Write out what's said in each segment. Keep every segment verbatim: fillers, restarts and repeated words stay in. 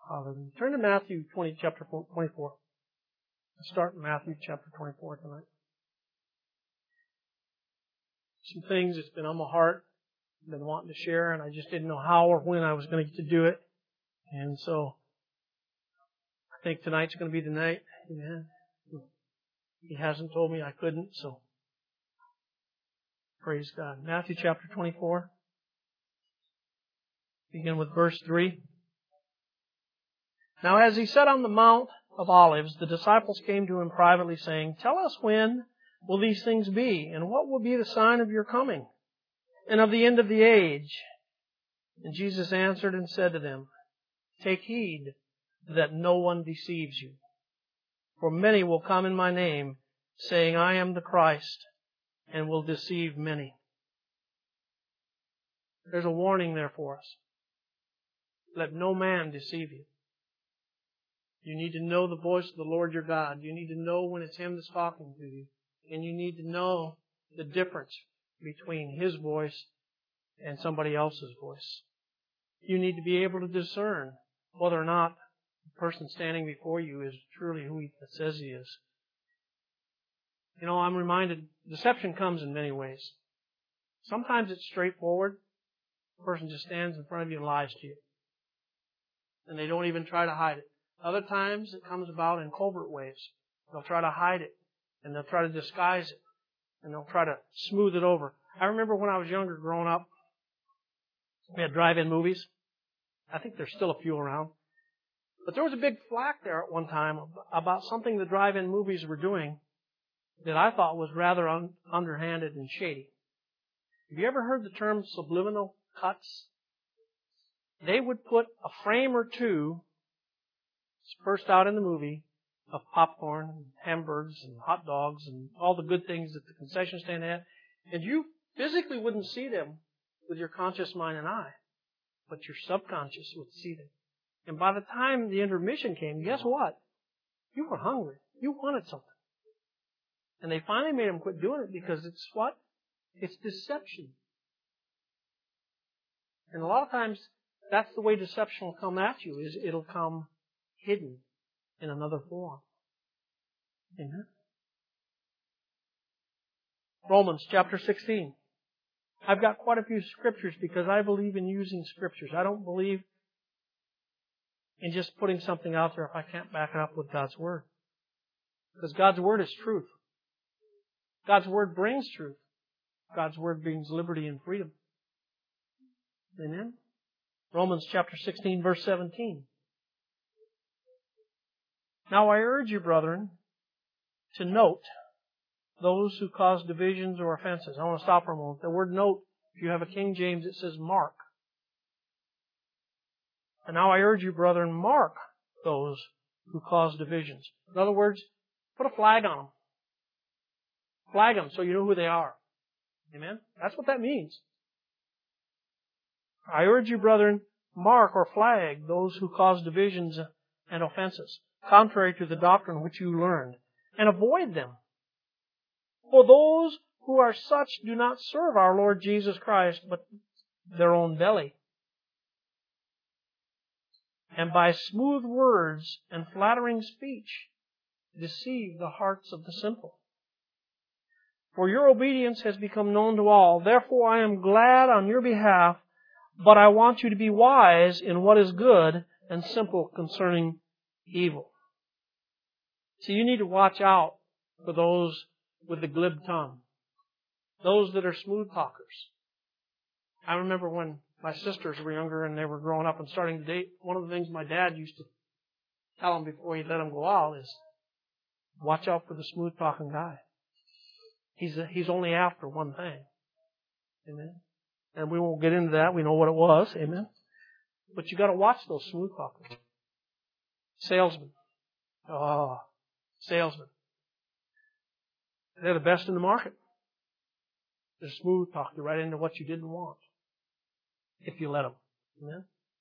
Hallelujah. Turn to Matthew twenty, chapter twenty-four. Let's start in Matthew chapter twenty-four tonight. Some things that's been on my heart, I've been wanting to share, and I just didn't know how or when I was going to get to do it. And so, I think tonight's going to be the night. Amen. He hasn't told me I couldn't, so praise God. Matthew chapter twenty-four. Begin with verse three. Now as he sat on the Mount of Olives, the disciples came to him privately, saying, Tell us when will these things be, and what will be the sign of your coming, and of the end of the age? And Jesus answered and said to them, Take heed that no one deceives you. For many will come in my name, saying, I am the Christ, and will deceive many. There's a warning there for us. Let no man deceive you. You need to know the voice of the Lord your God. You need to know when it's Him that's talking to you. And you need to know the difference between His voice and somebody else's voice. You need to be able to discern whether or not the person standing before you is truly who He says He is. You know, I'm reminded, deception comes in many ways. Sometimes it's straightforward. The person just stands in front of you and lies to you. And they don't even try to hide it. Other times it comes about in covert ways. They'll try to hide it. And they'll try to disguise it. And they'll try to smooth it over. I remember when I was younger growing up, we had drive-in movies. I think there's still a few around. But there was a big flack there at one time about something the drive-in movies were doing that I thought was rather un- underhanded and shady. Have you ever heard the term subliminal cuts? They would put a frame or two spurred out in the movie of popcorn, and hamburgers, and hot dogs, and all the good things that the concession stand had, and you physically wouldn't see them with your conscious mind and eye, but your subconscious would see them. And by the time the intermission came, guess what? You were hungry. You wanted something. And they finally made them quit doing it because it's what? It's deception. And a lot of times, that's the way deception will come at you, is it'll come hidden in another form. Amen. Romans chapter sixteen. I've got quite a few scriptures because I believe in using scriptures. I don't believe in just putting something out there if I can't back it up with God's Word. Because God's Word is truth. God's Word brings truth. God's Word brings liberty and freedom. Amen. Romans chapter sixteen, verse seventeen. Now I urge you, brethren, to note those who cause divisions or offenses. I want to stop for a moment. The word note, if you have a King James, it says mark. And now I urge you, brethren, mark those who cause divisions. In other words, put a flag on them. Flag them so you know who they are. Amen? That's what that means. I urge you, brethren, mark or flag those who cause divisions and offenses, contrary to the doctrine which you learned, and avoid them. For those who are such do not serve our Lord Jesus Christ, but their own belly. And by smooth words and flattering speech deceive the hearts of the simple. For your obedience has become known to all. Therefore I am glad on your behalf, but I want you to be wise in what is good and simple concerning evil. See, you need to watch out for those with the glib tongue. Those that are smooth talkers. I remember when my sisters were younger and they were growing up and starting to date, one of the things my dad used to tell them before he let them go out is, watch out for the smooth talking guy. He's, a, he's only after one thing. Amen. And we won't get into that. We know what it was. Amen. But you got to watch those smooth talkers. Salesmen. Oh, salesmen. They're the best in the market. They're smooth, talk you right into what you didn't want, if you let them. Amen?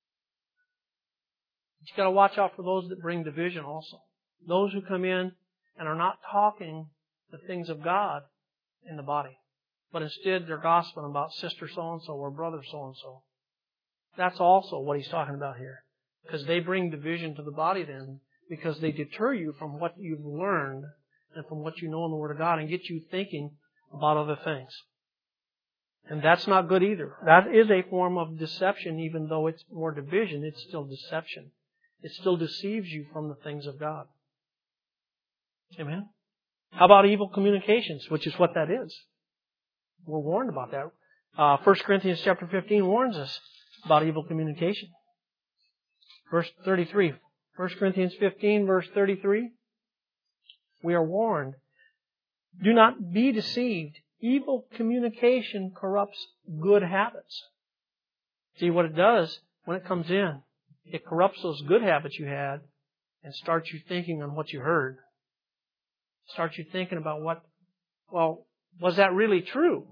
But you got to watch out for those that bring division also. Those who come in and are not talking the things of God in the body, but instead they're gossiping about sister so-and-so or brother so-and-so. That's also what he's talking about here. Because they bring division to the body then, because they deter you from what you've learned and from what you know in the Word of God and get you thinking about other things. And that's not good either. That is a form of deception, even though it's more division, it's still deception. It still deceives you from the things of God. Amen? How about evil communications, which is what that is? We're warned about that. Uh, First Corinthians chapter fifteen warns us about evil communication. Verse thirty-three. First Corinthians fifteen, verse thirty-three. We are warned. Do not be deceived. Evil communication corrupts good habits. See what it does when it comes in? It corrupts those good habits you had and starts you thinking on what you heard. Starts you thinking about what, well, was that really true?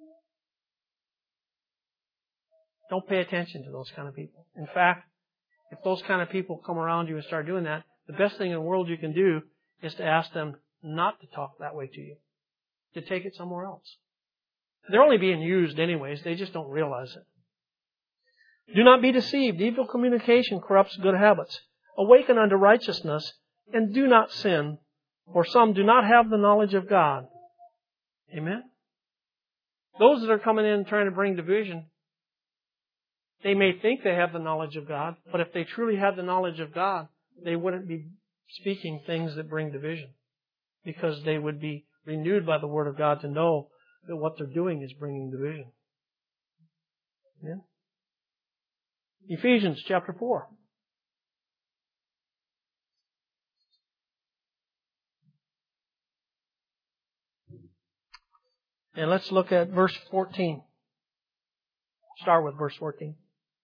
Don't pay attention to those kind of people. In fact, if those kind of people come around you and start doing that, the best thing in the world you can do is to ask them not to talk that way to you. To take it somewhere else. They're only being used anyways. They just don't realize it. Do not be deceived. Evil communication corrupts good habits. Awaken unto righteousness and do not sin, for some do not have the knowledge of God. Amen? Those that are coming in trying to bring division, they may think they have the knowledge of God, but if they truly had the knowledge of God, they wouldn't be speaking things that bring division, because they would be renewed by the Word of God to know that what they're doing is bringing division. Amen? Ephesians chapter four. And let's look at verse fourteen. Start with verse fourteen.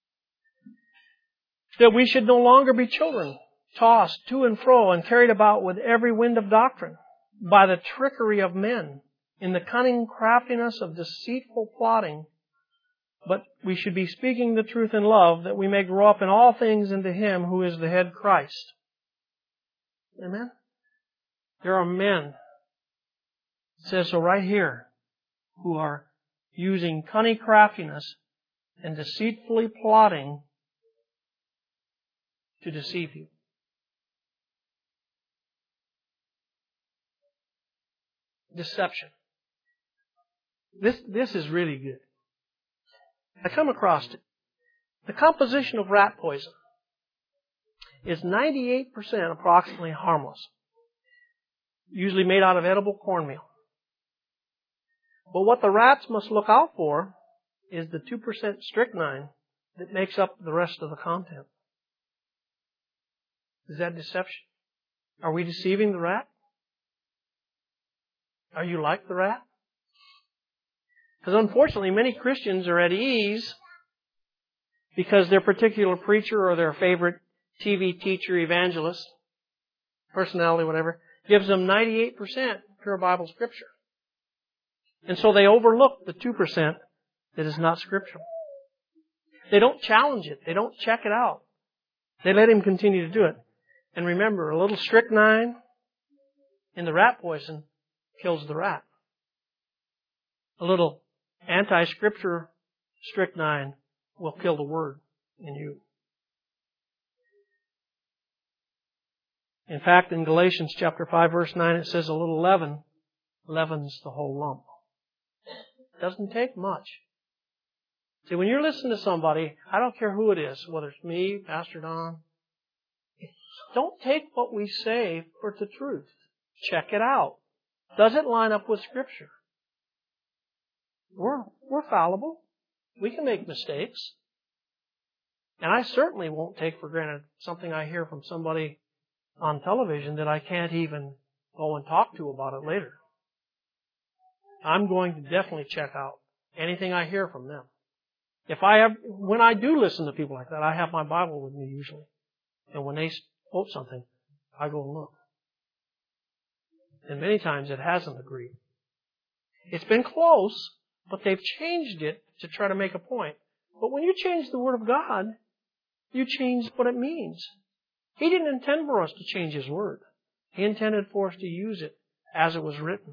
That we should no longer be children, tossed to and fro and carried about with every wind of doctrine, by the trickery of men, in the cunning craftiness of deceitful plotting. But we should be speaking the truth in love, that we may grow up in all things into Him who is the head, Christ. Amen? There are men, it says so right here, who are using cunning craftiness and deceitfully plotting to deceive you. Deception. This, this is really good. I come across it. The composition of rat poison is ninety-eight percent approximately harmless. Usually made out of edible cornmeal. But what the rats must look out for is the two percent strychnine that makes up the rest of the content. Is that deception? Are we deceiving the rat? Are you like the rat? Because unfortunately, many Christians are at ease because their particular preacher or their favorite T V teacher, evangelist, personality, whatever, gives them ninety-eight percent pure Bible Scripture. And so they overlook the two percent that is not scriptural. They don't challenge it. They don't check it out. They let him continue to do it. And remember, a little strychnine in the rat poison kills the rat. A little anti-scripture strychnine will kill the Word in you. In fact, in Galatians chapter five, verse nine, it says a little leaven leavens the whole lump. It doesn't take much. See, when you're listening to somebody, I don't care who it is, whether it's me, Pastor Don, don't take what we say for the truth. Check it out. Does it line up with Scripture? We're, we're fallible. We can make mistakes. And I certainly won't take for granted something I hear from somebody on television that I can't even go and talk to about it later. I'm going to definitely check out anything I hear from them. If I have, when I do listen to people like that, I have my Bible with me usually. And when they quote something, I go and look. And many times it hasn't agreed. It's been close, but they've changed it to try to make a point. But when you change the Word of God, you change what it means. He didn't intend for us to change His Word. He intended for us to use it as it was written.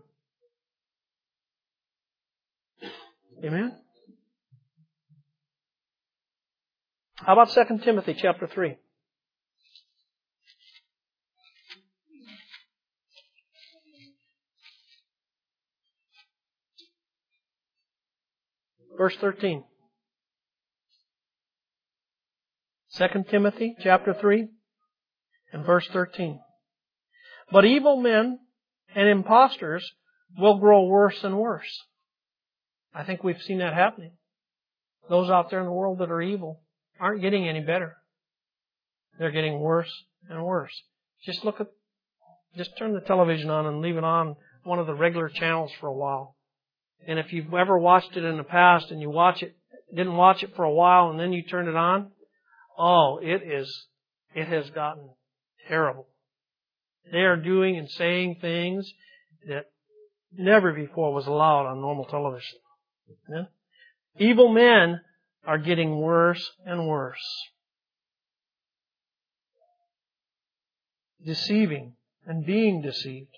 Amen? How about Second Timothy chapter three? Verse thirteen. Second Timothy chapter three and verse thirteen. But evil men and impostors will grow worse and worse. I think we've seen that happening. Those out there in the world that are evil aren't getting any better. They're getting worse and worse. Just look at, just turn the television on and leave it on one of the regular channels for a while. And if you've ever watched it in the past and you watch it, didn't watch it for a while and then you turn it on, oh, it is, it has gotten terrible. They are doing and saying things that never before was allowed on normal television. Yeah? Evil men are getting worse and worse. Deceiving and being deceived.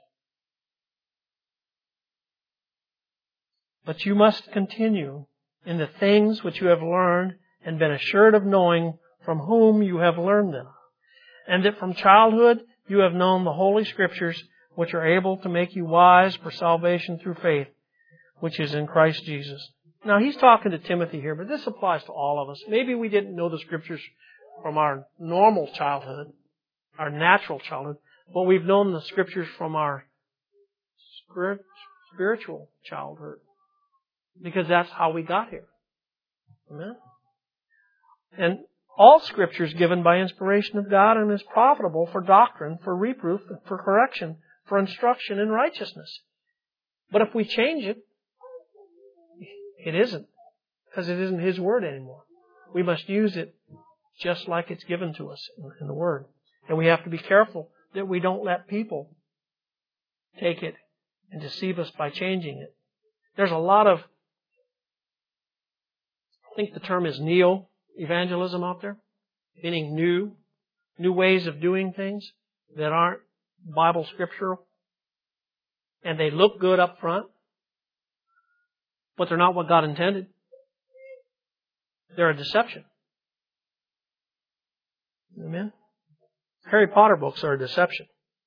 But you must continue in the things which you have learned and been assured of knowing from whom you have learned them, and that from childhood you have known the Holy Scriptures, which are able to make you wise for salvation through faith, which is in Christ Jesus. Now, he's talking to Timothy here, but this applies to all of us. Maybe we didn't know the Scriptures from our normal childhood, our natural childhood, but we've known the Scriptures from our spiritual childhood, because that's how we got here. Amen? And all Scripture is given by inspiration of God and is profitable for doctrine, for reproof, for correction, for instruction in righteousness. But if we change it, it isn't, because it isn't His Word anymore. We must use it just like it's given to us in the Word. And we have to be careful that we don't let people take it and deceive us by changing it. There's a lot of, I think the term is neo-evangelism out there, meaning new, new ways of doing things that aren't Bible scriptural. And they look good up front, but they're not what God intended. They're a deception. Amen? Harry Potter books are a deception.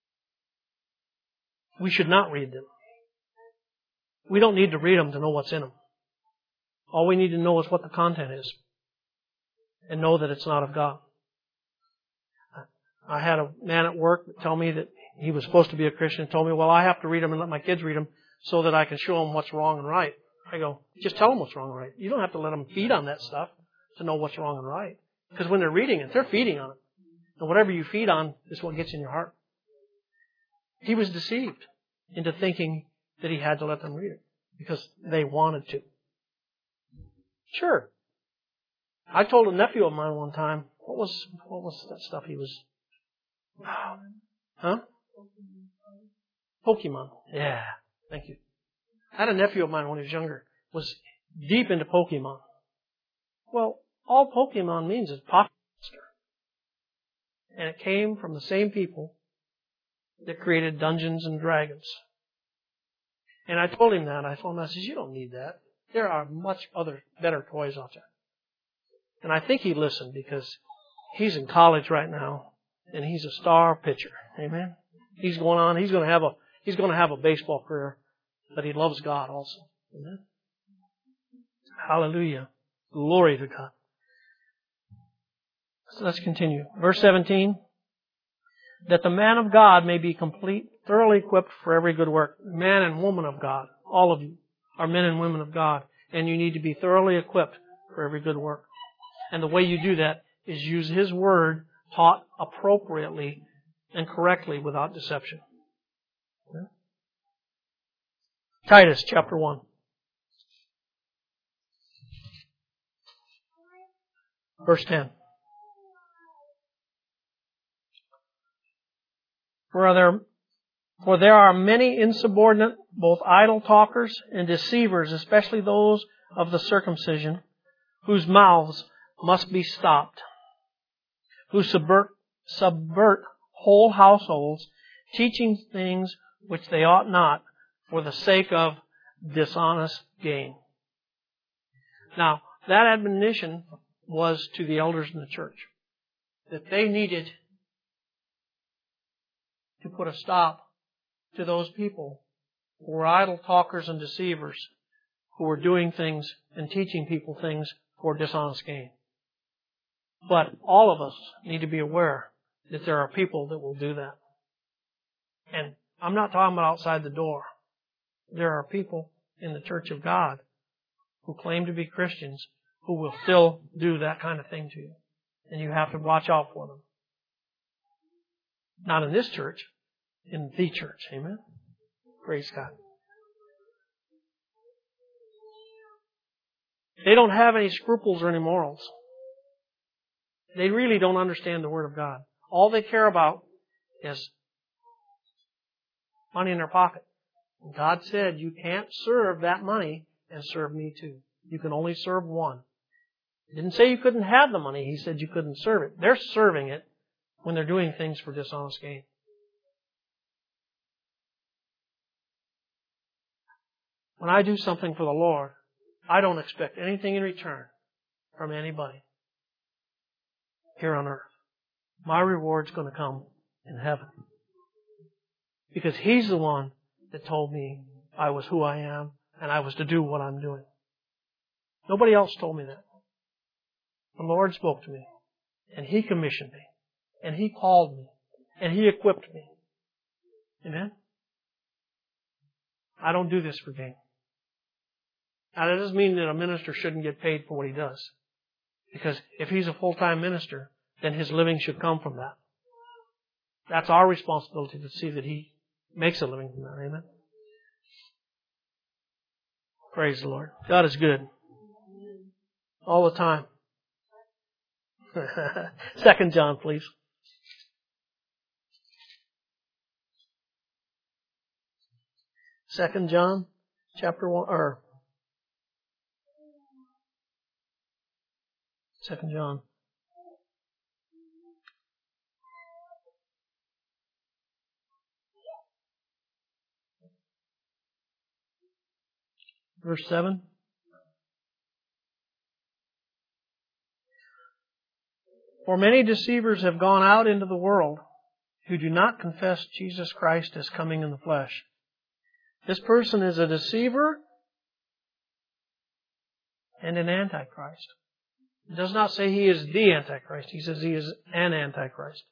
We should not read them. We don't need to read them to know what's in them. All we need to know is what the content is, and know that it's not of God. I had a man at work tell me that he was supposed to be a Christian and told me, well, I have to read them and let my kids read them so that I can show them what's wrong and right. I go, just tell them what's wrong and right. You don't have to let them feed on that stuff to know what's wrong and right. Because when they're reading it, they're feeding on it. And whatever you feed on is what gets in your heart. He was deceived into thinking that he had to let them read it because they wanted to. Sure. I told a nephew of mine one time, what was what was that stuff he was... Huh? Pokemon. Yeah, thank you. I had a nephew of mine when he was younger, was deep into Pokemon. Well, all Pokemon means is Pocket Monster. And it came from the same people that created Dungeons and Dragons. And I told him that. I told him, I said, you don't need that. There are much other better toys out there. And I think he listened because he's in college right now and he's a star pitcher. Amen. He's going on, he's going to have a he's going to have a baseball career, but he loves God also. Amen. Hallelujah. Glory to God. So let's continue. Verse seventeen. That the man of God may be complete, thoroughly equipped for every good work. Man and woman of God. All of you are men and women of God. And you need to be thoroughly equipped for every good work. And the way you do that is use His Word taught appropriately and correctly without deception. Yeah. Titus chapter one. Verse ten. For there, for there are many insubordinate, both idle talkers and deceivers, especially those of the circumcision, whose mouths must be stopped, who subvert, subvert whole households, teaching things which they ought not, for the sake of dishonest gain. Now, that admonition was to the elders in the church, that they needed to put a stop to those people who were idle talkers and deceivers, who are doing things and teaching people things for dishonest gain. But all of us need to be aware that there are people that will do that. And I'm not talking about outside the door. There are people in the Church of God who claim to be Christians who will still do that kind of thing to you. And you have to watch out for them. Not in this church, in the church. Amen? Praise God. They don't have any scruples or any morals. They really don't understand the Word of God. All they care about is money in their pocket. And God said you can't serve that money and serve me too. You can only serve one. He didn't say you couldn't have the money. He said you couldn't serve it. They're serving it when they're doing things for dishonest gain. When I do something for the Lord, I don't expect anything in return from anybody here on earth. My reward's going to come in heaven. Because He's the one that told me I was who I am and I was to do what I'm doing. Nobody else told me that. The Lord spoke to me and He commissioned me and He called me and He equipped me. Amen? I don't do this for gain. Now, that doesn't mean that a minister shouldn't get paid for what he does. Because if he's a full-time minister, then his living should come from that. That's our responsibility to see that he makes a living from that. Amen? Praise the Lord. God is good. All the time. Second John, please. Second John, chapter one, or Second John. Verse seven. For many deceivers have gone out into the world who do not confess Jesus Christ as coming in the flesh. This person is a deceiver and an antichrist. It does not say he is the Antichrist. He says he is an Antichrist.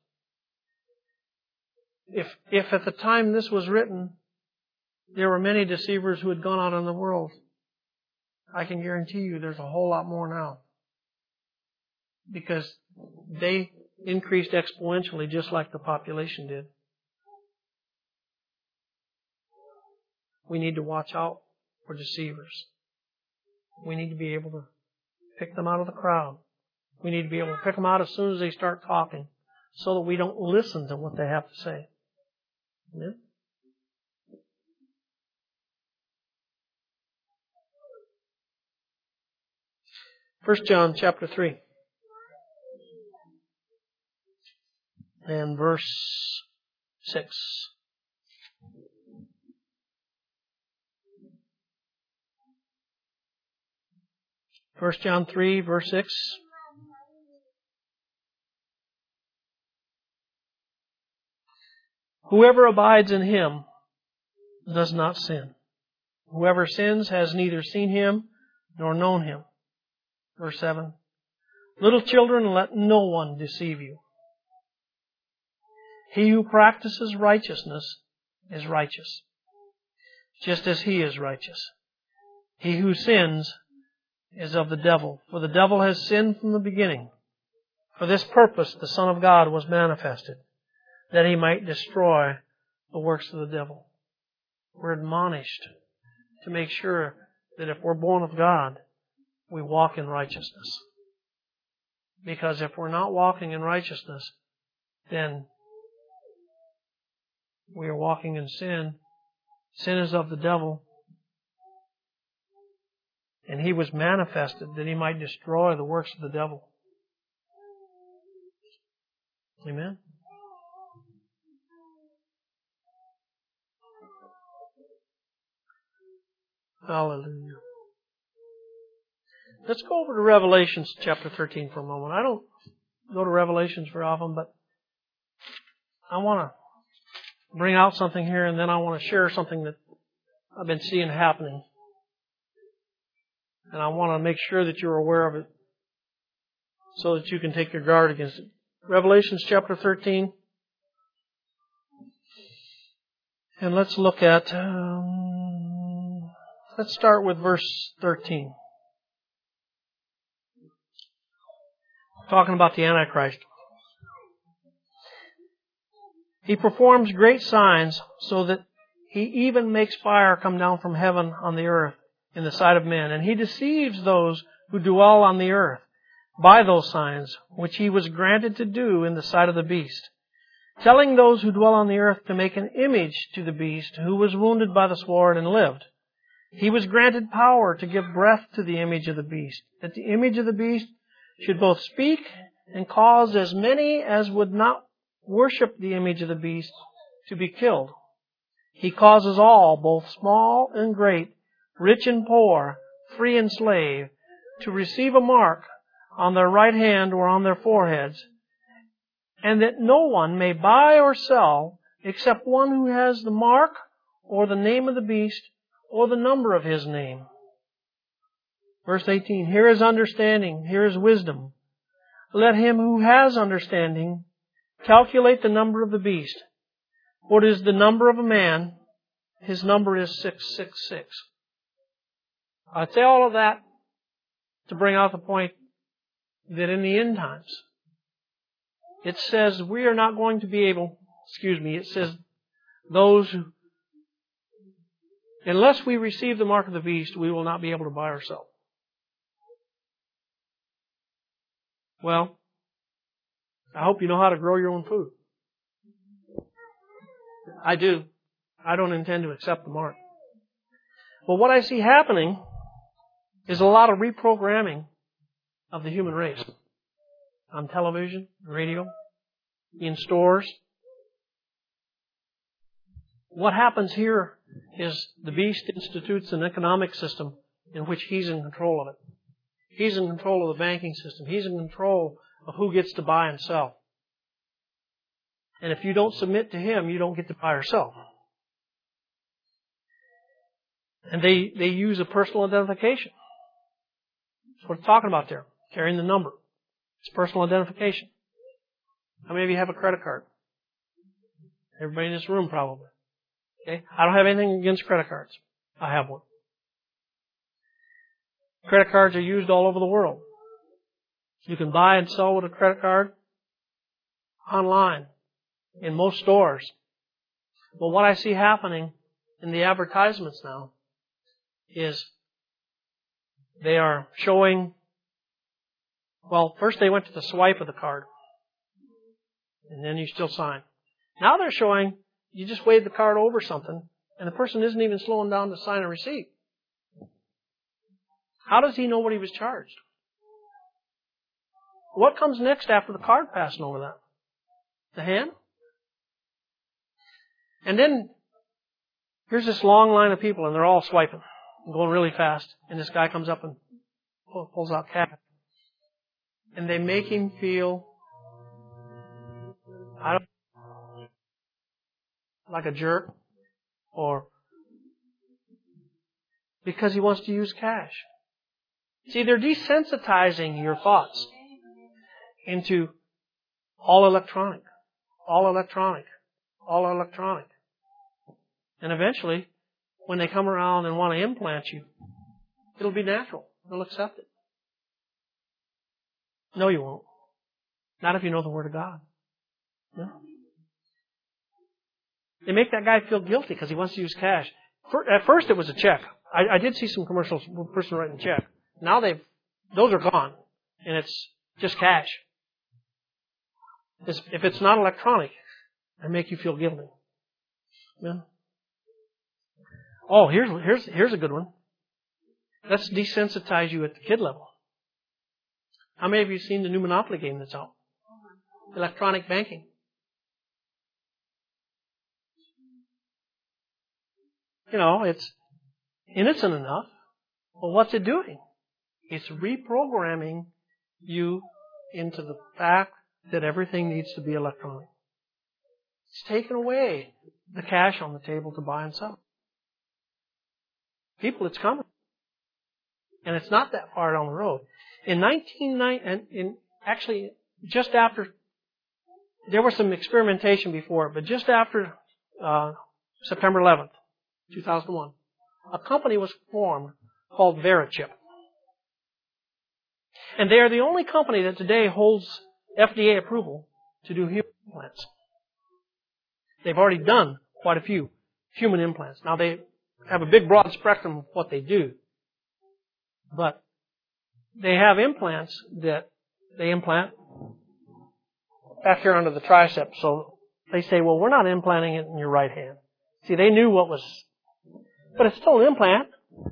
If, if at the time this was written, there were many deceivers who had gone out in the world, I can guarantee you there's a whole lot more now. Because they increased exponentially just like the population did. We need to watch out for deceivers. We need to be able to pick them out of the crowd. We need to be able to pick them out as soon as they start talking so that we don't listen to what they have to say. Amen? First John chapter three and verse six. First John three, verse six. Whoever abides in Him does not sin. Whoever sins has neither seen Him nor known Him. Verse seven. Little children, let no one deceive you. He who practices righteousness is righteous, just as He is righteous. He who sins is of the devil, for the devil has sinned from the beginning. For this purpose the Son of God was manifested, that He might destroy the works of the devil. We're admonished to make sure that if we're born of God, we walk in righteousness. Because if we're not walking in righteousness, then we are walking in sin. Sin is of the devil. And He was manifested that He might destroy the works of the devil. Amen? Hallelujah. Let's go over to Revelations chapter thirteen for a moment. I don't go to Revelations very often, but I want to bring out something here, and then I want to share something that I've been seeing happening. And I want to make sure that you're aware of it so that you can take your guard against it. Revelations chapter thirteen. And let's look at, um, let's start with verse thirteen. Talking about the Antichrist. He performs great signs so that he even makes fire come down from heaven on the earth in the sight of men. And he deceives those who dwell on the earth by those signs which he was granted to do in the sight of the beast, telling those who dwell on the earth to make an image to the beast who was wounded by the sword and lived. He was granted power to give breath to the image of the beast, that the image of the beast should both speak and cause as many as would not worship the image of the beast to be killed. He causes all, both small and great, rich and poor, free and slave, to receive a mark on their right hand or on their foreheads, and that no one may buy or sell except one who has the mark or the name of the beast or the number of his name. Verse eighteen, here is understanding, here is wisdom. Let him who has understanding calculate the number of the beast. For it is the number of a man. His number is six six six. I say all of that to bring out the point that in the end times, it says we are not going to be able, excuse me, it says those who, unless we receive the mark of the beast, we will not be able to buy or sell. Well, I hope you know how to grow your own food. I do. I don't intend to accept the mark. But what I see happening is a lot of reprogramming of the human race. On television, radio, in stores. What happens here is the beast institutes an economic system in which he's in control of it. He's in control of the banking system. He's in control of who gets to buy and sell. And if you don't submit to him, you don't get to buy or sell. And they, they use a personal identification. That's what it's talking about there. Carrying the number. It's personal identification. How many of you have a credit card? Everybody in this room probably. Okay? I don't have anything against credit cards. I have one. Credit cards are used all over the world. You can buy and sell with a credit card online in most stores. But what I see happening in the advertisements now is they are showing, well, first they went to the swipe of the card. And then you still sign. Now they're showing you just wave the card over something and the person isn't even slowing down to sign a receipt. How does he know what he was charged? What comes next after the card passing over that? The hand? And then here's this long line of people and they're all swiping and going really fast. And this guy comes up and pulls out cash. And they make him feel, I don't like a jerk, or because he wants to use cash. See, they're desensitizing your thoughts into all electronic, all electronic, all electronic. And eventually, when they come around and want to implant you, it'll be natural. They'll accept it. No, you won't. Not if you know the Word of God. No. They make that guy feel guilty because he wants to use cash. At first, it was a check. I, I did see some commercials, a person writing a check. Now they've, those are gone, and it's just cash. It's, if it's not electronic, they make you feel guilty. Yeah. Oh, here's here's here's a good one. Let's desensitize you at the kid level. How many of you have seen the new Monopoly game that's out? Electronic banking. You know, it's innocent enough, but what's it doing? It's reprogramming you into the fact that everything needs to be electronic. It's taken away the cash on the table to buy and sell. People, it's coming. And it's not that far down the road. In nineteen ninety, and in actually just after, there was some experimentation before, but just after uh, September eleventh, two thousand one, a company was formed called Verichip. And they are the only company that today holds F D A approval to do human implants. They've already done quite a few human implants. Now they have a big broad spectrum of what they do. But they have implants that they implant back here under the tricep. So they say, well, we're not implanting it in your right hand. See, they knew what was, but it's still an implant.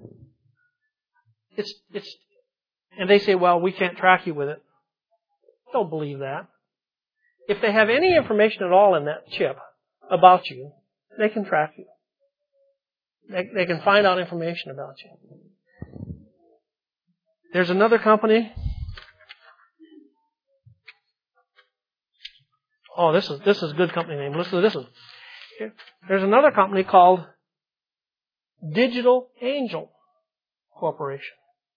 It's, it's, and they say, well, we can't track you with it. Don't believe that. If they have any information at all in that chip about you, they can track you. They, they can find out information about you. There's another company. Oh, this is this is a good company name. Listen to this one. There's another company called Digital Angel Corporation.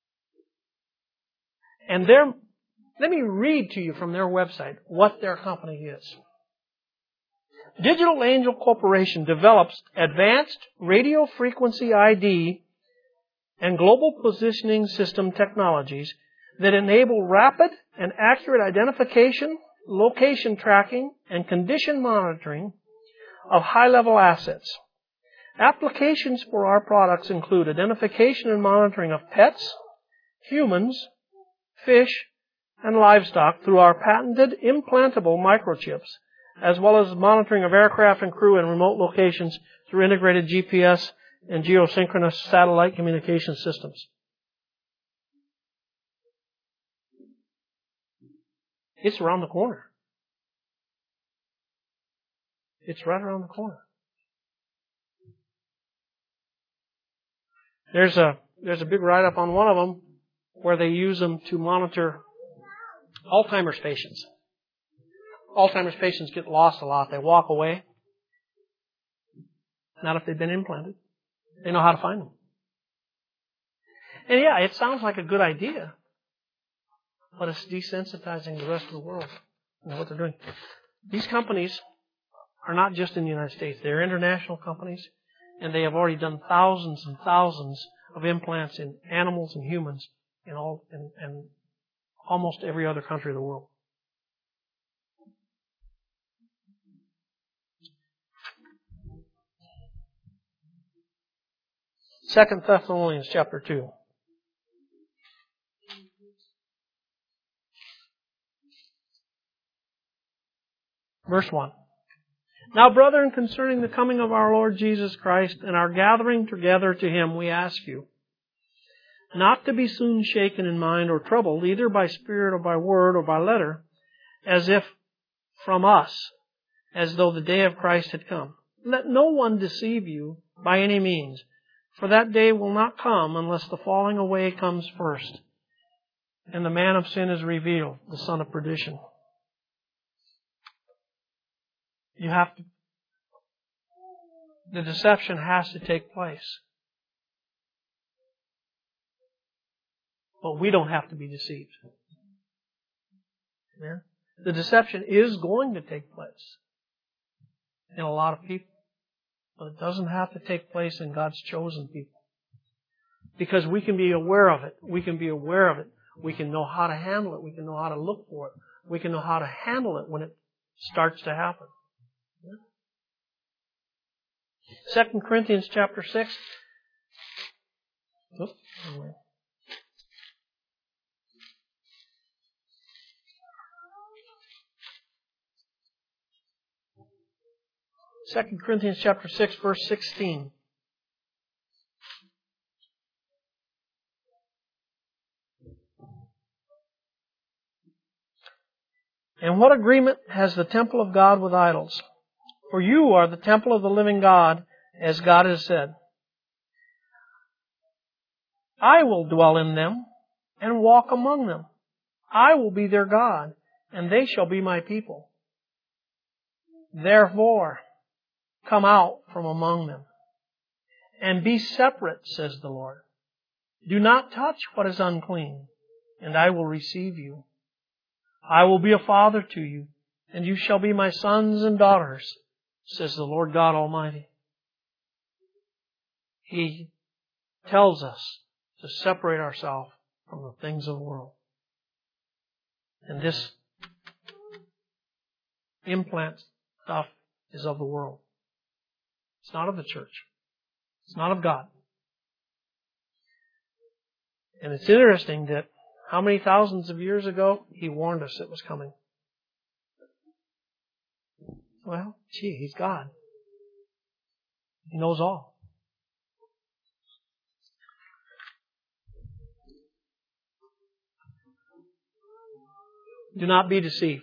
And they're, let me read to you from their website what their company is. Digital Angel Corporation develops advanced radio frequency I D and global positioning system technologies that enable rapid and accurate identification, location tracking, and condition monitoring of high-level assets. Applications for our products include identification and monitoring of pets, humans, fish, and livestock through our patented implantable microchips, as well as monitoring of aircraft and crew in remote locations through integrated G P S and geosynchronous satellite communication systems. It's around the corner. It's right around the corner. There's a there's a big write-up on one of them where they use them to monitor Alzheimer's patients. Alzheimer's patients get lost a lot. They walk away. Not if they've been implanted. They know how to find them. And yeah, it sounds like a good idea, but it's desensitizing the rest of the world. You know what they're doing. These companies are not just in the United States. They're international companies, and they have already done thousands and thousands of implants in animals and humans in all in, in almost every other country of the world. Second Thessalonians chapter two. Verse one. Now, brethren, concerning the coming of our Lord Jesus Christ and our gathering together to Him, we ask you, not to be soon shaken in mind or troubled, either by spirit or by word or by letter, as if from us, as though the day of Christ had come. Let no one deceive you by any means, for that day will not come unless the falling away comes first, and the man of sin is revealed, the son of perdition. You have to, the deception has to take place. But we don't have to be deceived. Yeah? The deception is going to take place in a lot of people. But it doesn't have to take place in God's chosen people. Because we can be aware of it. We can be aware of it. We can know how to handle it. We can know how to look for it. We can know how to handle it when it starts to happen. Second Corinthians chapter six. Oops, anyway. Second Corinthians chapter six, verse sixteen. And what agreement has the temple of God with idols? For you are the temple of the living God, as God has said, I will dwell in them and walk among them. I will be their God, and they shall be my people. Therefore, come out from among them, and be separate, says the Lord, Do not touch what is unclean, and I will receive you. I will be a father to you, and you shall be my sons and daughters, says the Lord God Almighty. He tells us to separate ourselves from the things of the world. And this implant stuff is of the world. It's not of the church. It's not of God. And it's interesting that how many thousands of years ago He warned us it was coming. Well, gee, He's God. He knows all. Do not be deceived.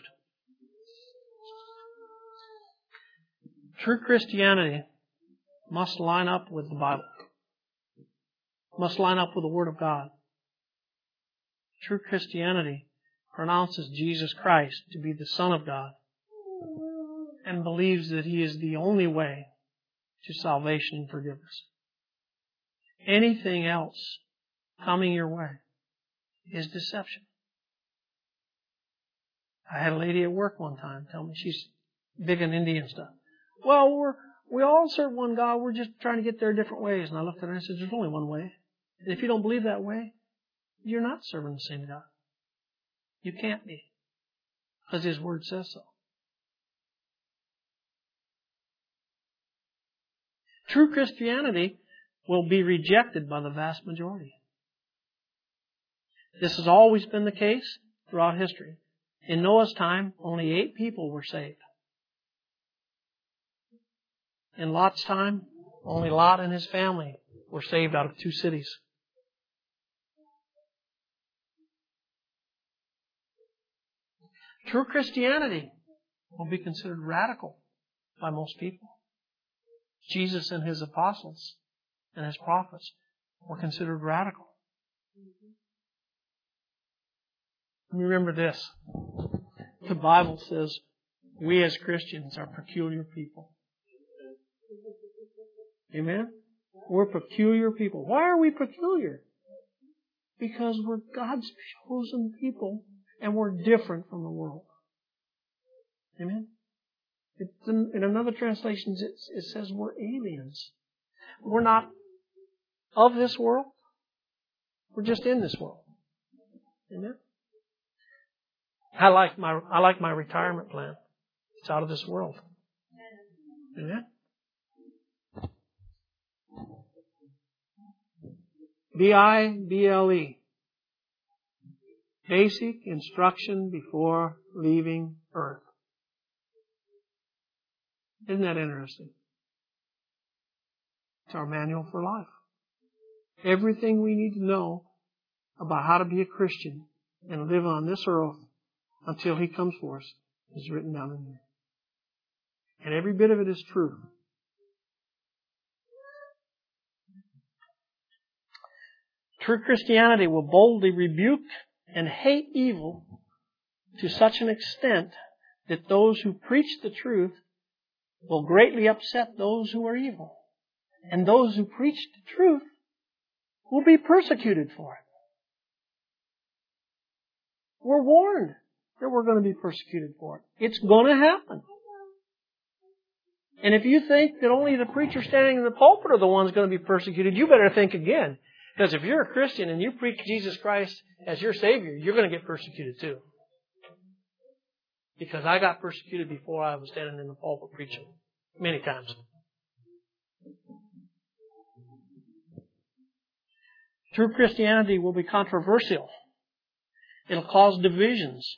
True Christianity must line up with the Bible. Must line up with the Word of God. True Christianity pronounces Jesus Christ to be the Son of God and believes that He is the only way to salvation and forgiveness. Anything else coming your way is deception. I had a lady at work one time tell me, she's big on Indian stuff. Well, we're, we all serve one God. We're just trying to get there different ways. And I looked at her and I said, there's only one way. And if you don't believe that way, you're not serving the same God. You can't be. Because His Word says so. True Christianity will be rejected by the vast majority. This has always been the case throughout history. In Noah's time, only eight people were saved. In Lot's time, only Lot and his family were saved out of two cities. True Christianity will be considered radical by most people. Jesus and His apostles and His prophets were considered radical. Remember this. The Bible says we as Christians are peculiar people. Amen? We're peculiar people. Why are we peculiar? Because we're God's chosen people and we're different from the world. Amen? It's in, in another translation, it, it says we're aliens. We're not of this world. We're just in this world. Amen? I like my I like my retirement plan. It's out of this world. Amen? B I B L E. Basic instruction before leaving earth. Isn't that interesting? It's our manual for life. Everything we need to know about how to be a Christian and live on this earth until He comes for us is written down in here. And every bit of it is true. True Christianity will boldly rebuke and hate evil to such an extent that those who preach the truth will greatly upset those who are evil. And those who preach the truth will be persecuted for it. We're warned that we're going to be persecuted for it. It's going to happen. And if you think that only the preacher standing in the pulpit are the ones going to be persecuted, you better think again. Because if you're a Christian and you preach Jesus Christ as your Savior, you're going to get persecuted too. Because I got persecuted before I was standing in the pulpit preaching. Many times. True Christianity will be controversial. It'll cause divisions.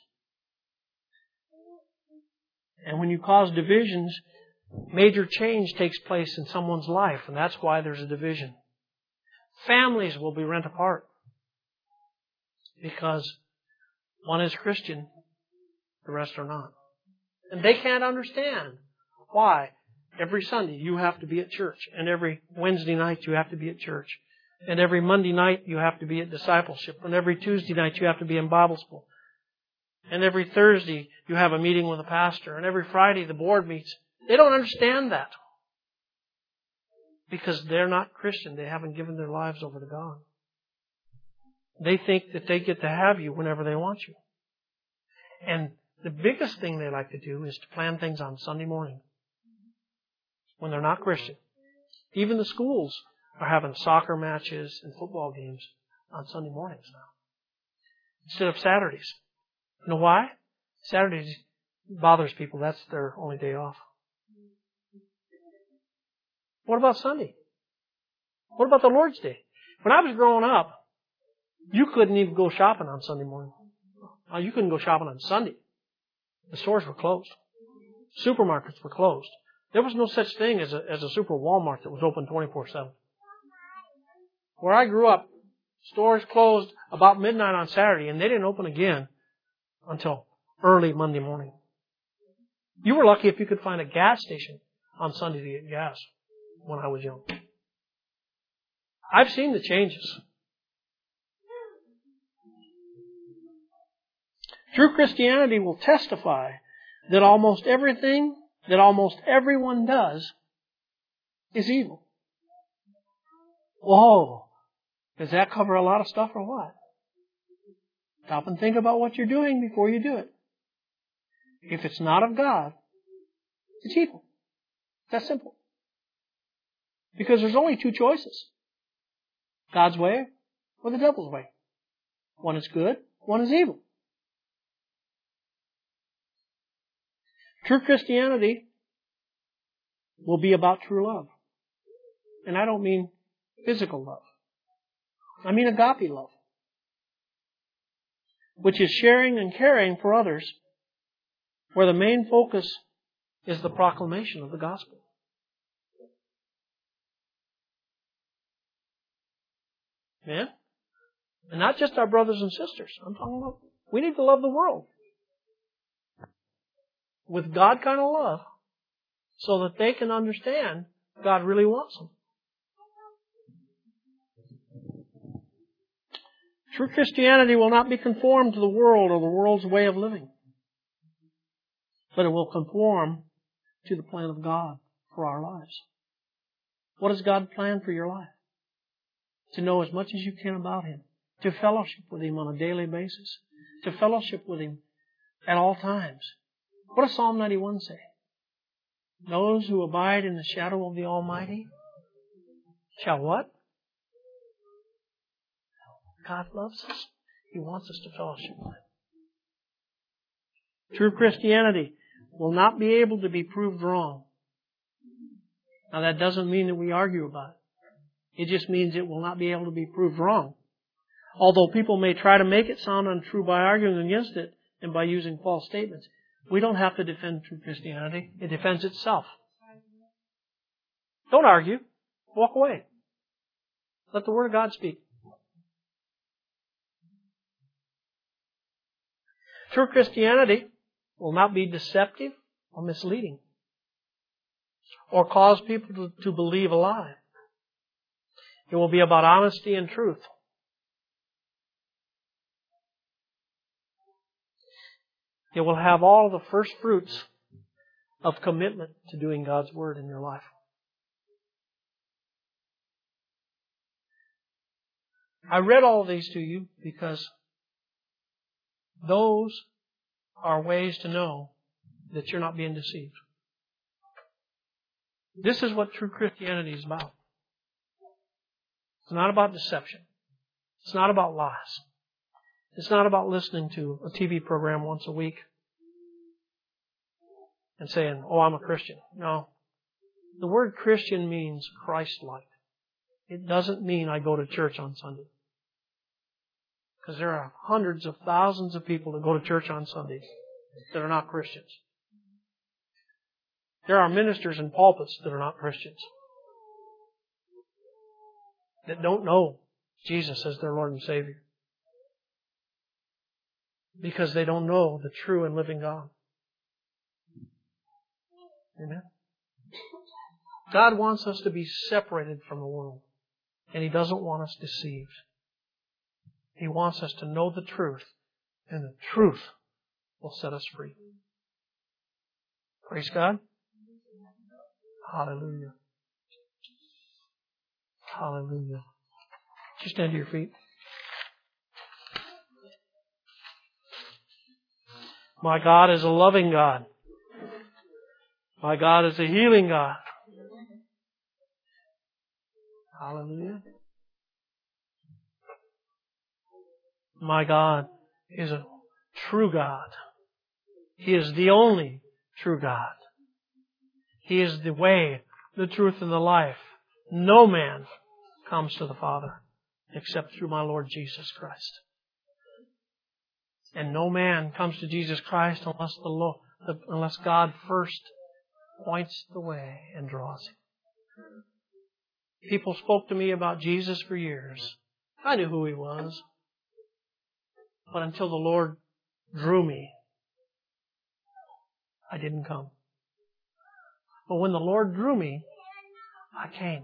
And when you cause divisions, major change takes place in someone's life, and that's why there's a division. Families will be rent apart because one is Christian, the rest are not. And they can't understand why every Sunday you have to be at church, and every Wednesday night you have to be at church, and every Monday night you have to be at discipleship, and every Tuesday night you have to be in Bible school, and every Thursday you have a meeting with a pastor, and every Friday the board meets. They don't understand that because they're not Christian. They haven't given their lives over to God. They think that they get to have you whenever they want you. And the biggest thing they like to do is to plan things on Sunday morning when they're not Christian. Even the schools are having soccer matches and football games on Sunday mornings now instead of Saturdays. You know why? Saturdays bothers people. That's their only day off. What about Sunday? What about the Lord's Day? When I was growing up, you couldn't even go shopping on Sunday morning. You couldn't go shopping on Sunday. The stores were closed. Supermarkets were closed. There was no such thing as a, as a super Walmart that was open twenty-four seven. Where I grew up, stores closed about midnight on Saturday, and they didn't open again until early Monday morning. You were lucky if you could find a gas station on Sunday to get gas when I was young. I've seen the changes. True Christianity will testify that almost everything that almost everyone does is evil. Whoa! Does that cover a lot of stuff or what? Stop and think about what you're doing before you do it. If it's not of God, it's evil. That's simple. Because there's only two choices. God's way or the devil's way. One is good, one is evil. True Christianity will be about true love. And I don't mean physical love. I mean agape love, which is sharing and caring for others, where the main focus is the proclamation of the gospel. Yeah? And not just our brothers and sisters. I'm talking about, we need to love the world with God kind of love so that they can understand God really wants them. True Christianity will not be conformed to the world or the world's way of living, but it will conform to the plan of God for our lives. What does God plan for your life? To know as much as you can about Him, to fellowship with Him on a daily basis, to fellowship with Him at all times. What does Psalm ninety-one say? Those who abide in the shadow of the Almighty shall what? God loves us. He wants us to fellowship with Him. True Christianity will not be able to be proved wrong. Now that doesn't mean that we argue about it. It just means it will not be able to be proved wrong. Although people may try to make it sound untrue by arguing against it and by using false statements, we don't have to defend true Christianity. It defends itself. Don't argue. Walk away. Let the Word of God speak. True Christianity will not be deceptive or misleading or cause people to, to believe a lie. It will be about honesty and truth. It will have all the first fruits of commitment to doing God's Word in your life. I read all of these to you because those are ways to know that you're not being deceived. This is what true Christianity is about. It's not about deception. It's not about lies. It's not about listening to a T V program once a week and saying, oh, I'm a Christian. No. The word Christian means Christ-like. It doesn't mean I go to church on Sunday. Because there are hundreds of thousands of people that go to church on Sundays that are not Christians. There are ministers in pulpits that are not Christians, that don't know Jesus as their Lord and Savior, because they don't know the true and living God. Amen. God wants us to be separated from the world, and He doesn't want us deceived. He wants us to know the truth, and the truth will set us free. Praise God. Hallelujah. Hallelujah. Just stand to your feet. My God is a loving God. My God is a healing God. Hallelujah. My God is a true God. He is the only true God. He is the way, the truth, and the life. No man comes to the Father except through my Lord Jesus Christ. And no man comes to Jesus Christ unless the Lord, unless God first points the way and draws him. People spoke to me about Jesus for years. I knew who He was. But until the Lord drew me, I didn't come. But when the Lord drew me, I came.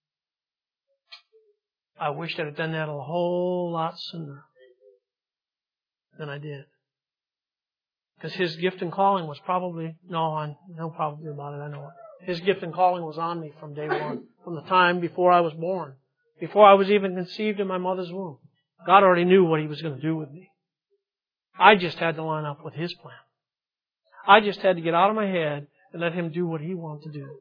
I wished I'd have done that a whole lot sooner than I did. Because His gift and calling was probably, no, I know probably about it, I know it. His gift and calling was on me from day one, from the time before I was born, before I was even conceived in my mother's womb. God already knew what He was going to do with me. I just had to line up with His plan. I just had to get out of my head and let Him do what He wanted to do.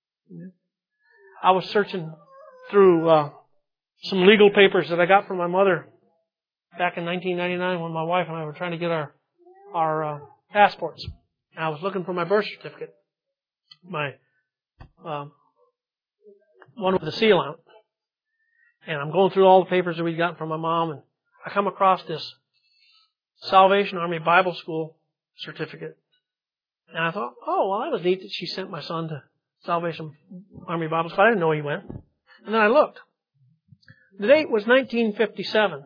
I was searching through uh, some legal papers that I got from my mother back in nineteen ninety-nine when my wife and I were trying to get our our uh, passports. And I was looking for my birth certificate, my um, one with the seal on it. And I'm going through all the papers that we'd gotten from my mom, and I come across this Salvation Army Bible School certificate. And I thought, oh, well, that was neat that she sent my son to Salvation Army Bible School. I didn't know he went. And then I looked. The date was nineteen fifty-seven.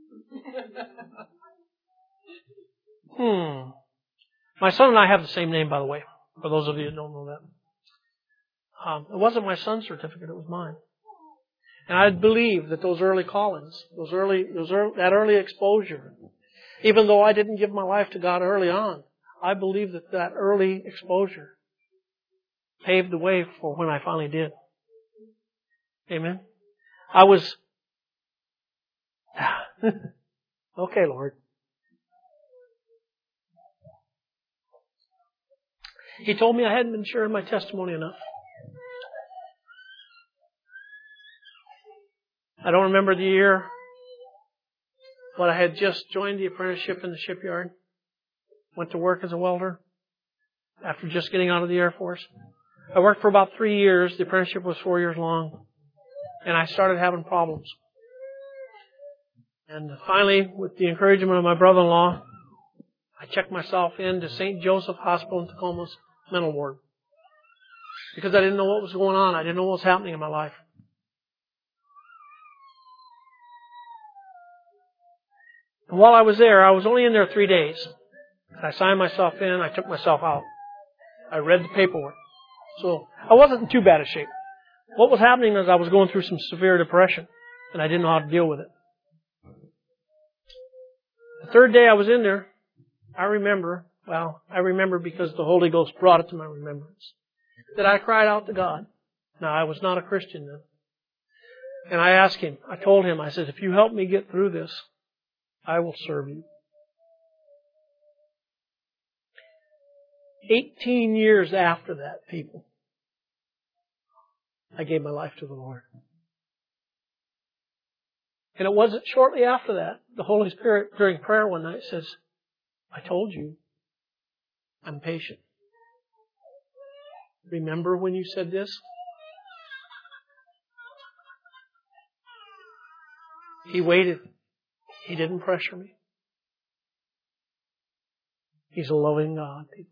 Hmm. My son and I have the same name, by the way, for those of you that don't know that. Um, it wasn't my son's certificate, it was mine. And I believe that those early callings, those early, those early, that early exposure, even though I didn't give my life to God early on, I believe that that early exposure paved the way for when I finally did. Amen. I was, okay, Lord. He told me I hadn't been sharing my testimony enough. I don't remember the year, but I had just joined the apprenticeship in the shipyard. Went to work as a welder after just getting out of the Air Force. I worked for about three years. The apprenticeship was four years long. And I started having problems. And finally, with the encouragement of my brother-in-law, I checked myself into Saint Joseph Hospital in Tacoma's mental ward. Because I didn't know what was going on. I didn't know what was happening in my life. And while I was there, I was only in there three days. I signed myself in. I took myself out. I read the paperwork. So I wasn't in too bad a shape. What was happening is I was going through some severe depression, and I didn't know how to deal with it. The third day I was in there, I remember, well, I remember because the Holy Ghost brought it to my remembrance, that I cried out to God. Now, I was not a Christian then. And I asked Him, I told Him, I said, if you help me get through this, I will serve you. Eighteen years after that, people, I gave my life to the Lord. And it wasn't shortly after that, the Holy Spirit during prayer one night says, I told you, I'm patient. Remember when you said this? He waited. He didn't pressure me. He's a loving God, people.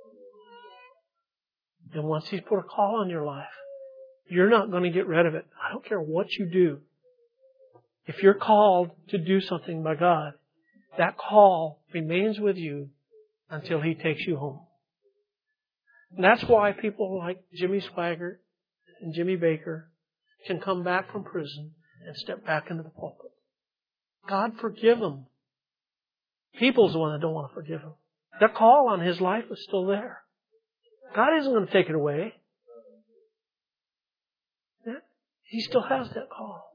And once He's put a call on your life, you're not going to get rid of it. I don't care what you do. If you're called to do something by God, that call remains with you until He takes you home. And that's why people like Jimmy Swaggart and Jimmy Baker can come back from prison and step back into the pulpit. God forgive them. People's the one that don't want to forgive them. Their call on His life is still there. God isn't going to take it away. He still has that call.